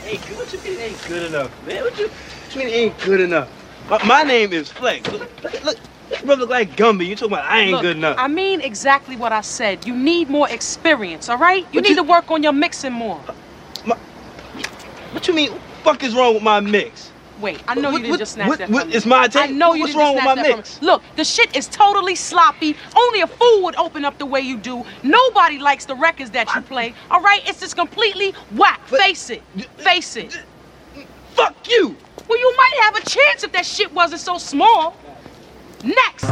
Ain't good. What you mean it ain't good enough, man? What you mean it ain't good enough? My name is Flex. Look, brother look like Gumby. You talking about I ain't good enough? I mean exactly what I said. You need more experience, all right? You need to work on your mixing more. What you mean? What the fuck is wrong with my mix? Wait, I know you didn't just snatch that from me. It's my tape. I know you What's didn't wrong just with snatch my that mix? from me. Look, the shit is totally sloppy. Only a fool would open up the way you do. Nobody likes the records that you play, all right? It's just completely whack. Face it. Face it. Fuck you! Well, you might have a chance if that shit wasn't so small. Next.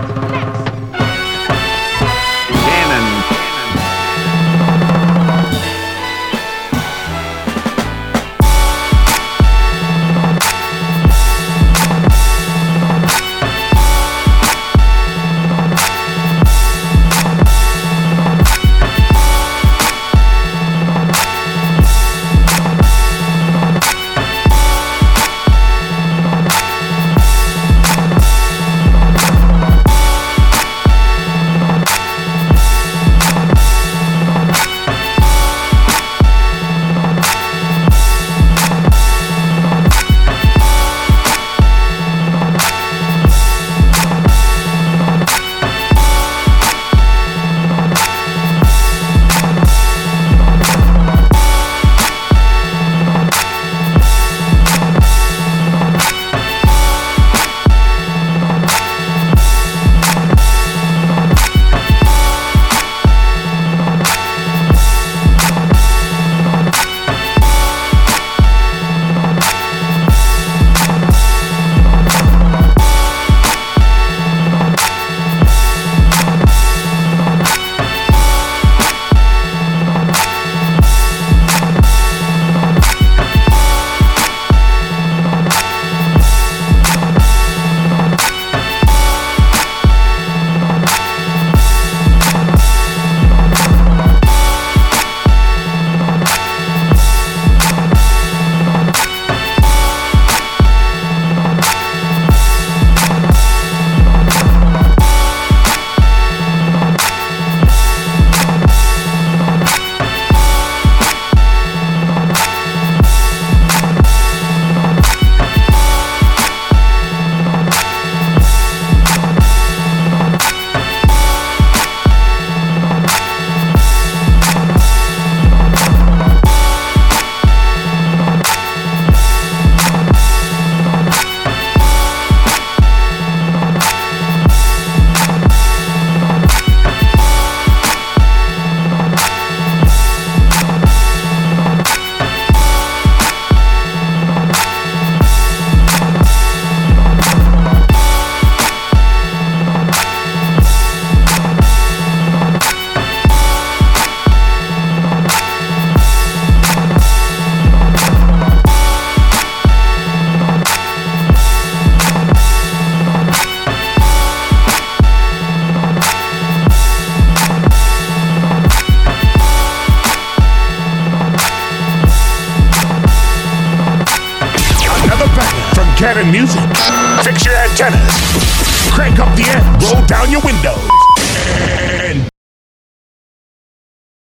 Cannon Music. Fix your antennas. Crank up the amp. Roll down your windows. And